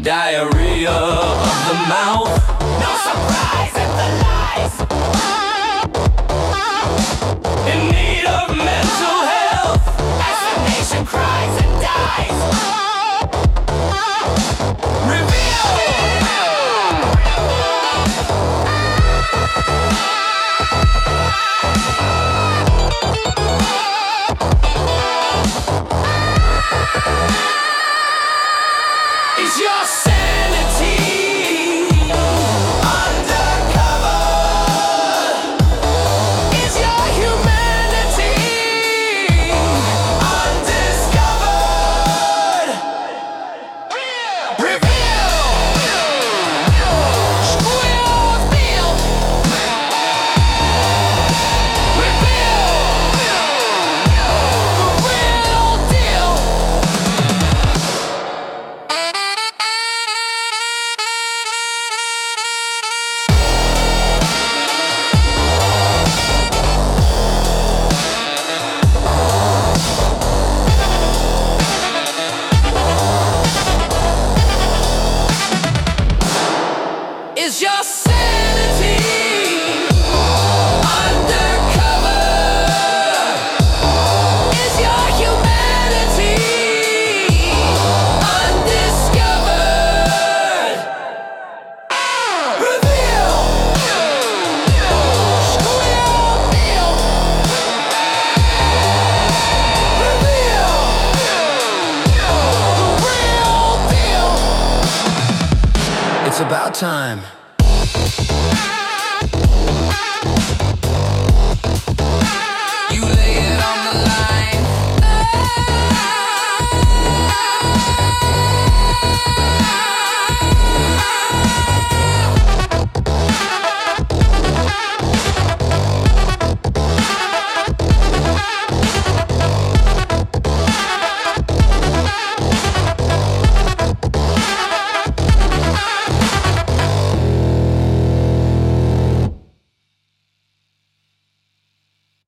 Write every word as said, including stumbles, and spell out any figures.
Diarrhea of the mouth. No surprise at the lies. In need of mental health as the nation cries and dies. Reveal. Is your sanity undercover? Is your humanity undiscovered? Reveal. Squeal, feel. Reveal. The real deal. Is your sanity undercover? Is your humanity undiscovered? Reveal. Squeal, feel. Reveal. The real deal. It's about time.